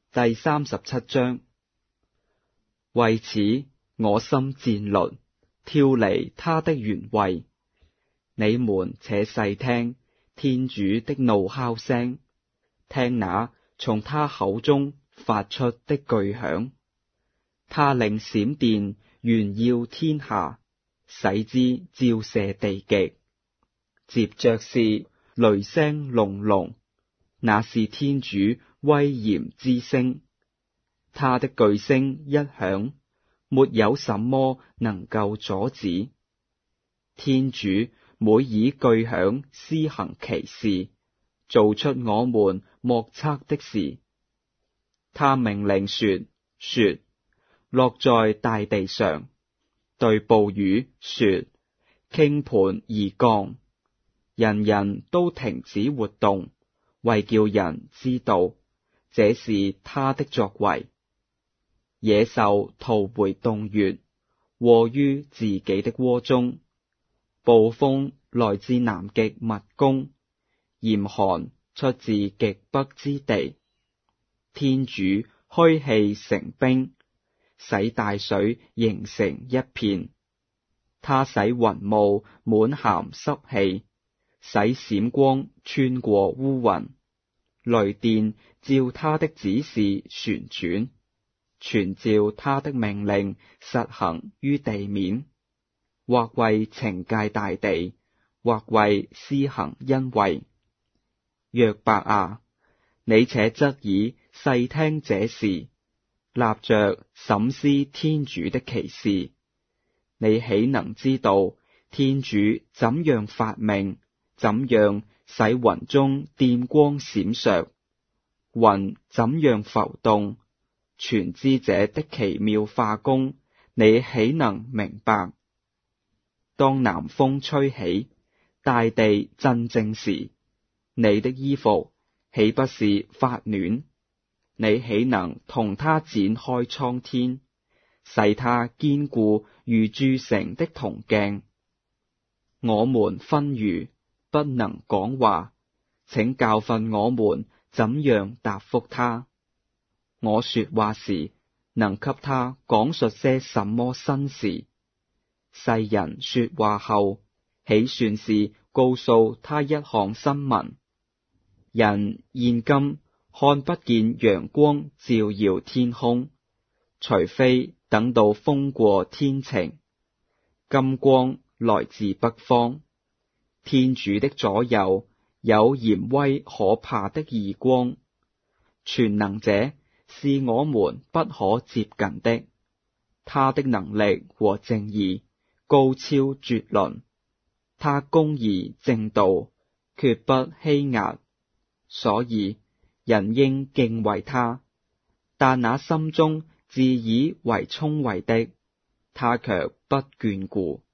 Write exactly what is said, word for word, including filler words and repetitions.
第三十七章。為此，我心戰慄，跳離他的原位。你們且細聽天主的怒吼聲，聽那從他口中發出的巨響。他令閃電炫耀天下，使之照射地極。接着是雷聲隆隆，那是天主威嚴之聲。他的巨聲一響，沒有什麼能夠阻止。天主每以巨響施行奇事，做出我們莫測的事。他命令說：說，落在大地上；對暴雨說：傾盆而降。人人都停止活動，為叫人知道這是他的作為。野獸逃回洞穴，窩於自己的窩中。暴風來自南極密宮，嚴寒出自極北之地。天主噓氣成冰，使大水形成一片。他使雲霧滿含濕氣，使閃光穿過烏雲。雷電照他的指示旋轉，全照他的命令實行於地面，或為懲戒大地，或為施行恩惠。約伯啊，你且側耳細聽這事，立着審思天主的奇事。你豈能知道天主怎樣發命，怎樣使雲中電光閃爍，雲怎樣浮動？全知者的奇妙化工，你豈能明白？當南風吹起，大地震靜時，你的衣服豈不是發暖？你豈能同他展開蒼天，使他堅固如鑄成的銅鏡？我們昏愚，不能講話，請教訓我們怎樣答覆他。我說話時，能給他講述些什麼新事？世人說話後，豈算是告訴他一項新聞？人現今看不見陽光照耀天空，除非等到風過天晴。金光來自北方，天主的左右有嚴威可怕的義光。全能者是我們不可接近的，他的能力和正義高超絕倫。他公義正道，決不欺壓，所以人應敬畏他。但那心中自以為聰慧的，他卻不眷顧。